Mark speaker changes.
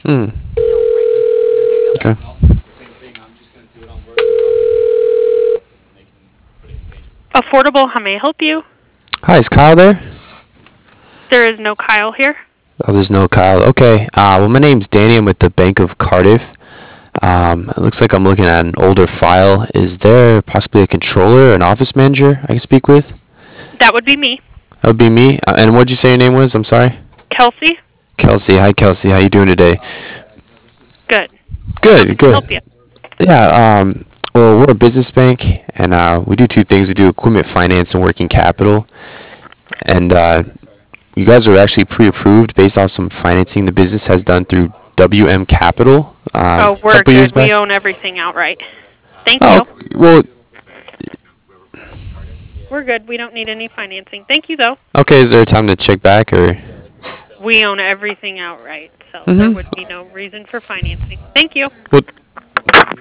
Speaker 1: Mm. Okay.
Speaker 2: Affordable, how may I help you?
Speaker 1: Hi, is Kyle there?
Speaker 2: There is no Kyle here.
Speaker 1: Oh, there's no Kyle. Okay. Well, my name's Danny. I'm with the Bank of Cardiff. It looks like I'm looking at an older file. Is there possibly a controller or an office manager I can speak with?
Speaker 2: That would be me.
Speaker 1: That would be me. And what'd you say your name was? I'm sorry.
Speaker 2: Kelsey?
Speaker 1: Kelsey. Hi, Kelsey. How you doing today?
Speaker 2: Good. How
Speaker 1: Good.
Speaker 2: can I
Speaker 1: Good.
Speaker 2: help you?
Speaker 1: Yeah. Well, we're a business bank, and we do two things. We do equipment finance and working capital. And you guys are actually pre-approved based off some financing the business has done through WM Capital
Speaker 2: Oh,
Speaker 1: a
Speaker 2: we're
Speaker 1: couple years
Speaker 2: good.
Speaker 1: back.
Speaker 2: We own everything outright. Thank
Speaker 1: Oh,
Speaker 2: you.
Speaker 1: okay. Well,
Speaker 2: We're good. We don't need any financing. Thank you, though.
Speaker 1: okay. Is there a time to check back or?
Speaker 2: We own everything outright, so there
Speaker 1: Mm-hmm.
Speaker 2: would be no reason for financing. Thank you.
Speaker 1: Well,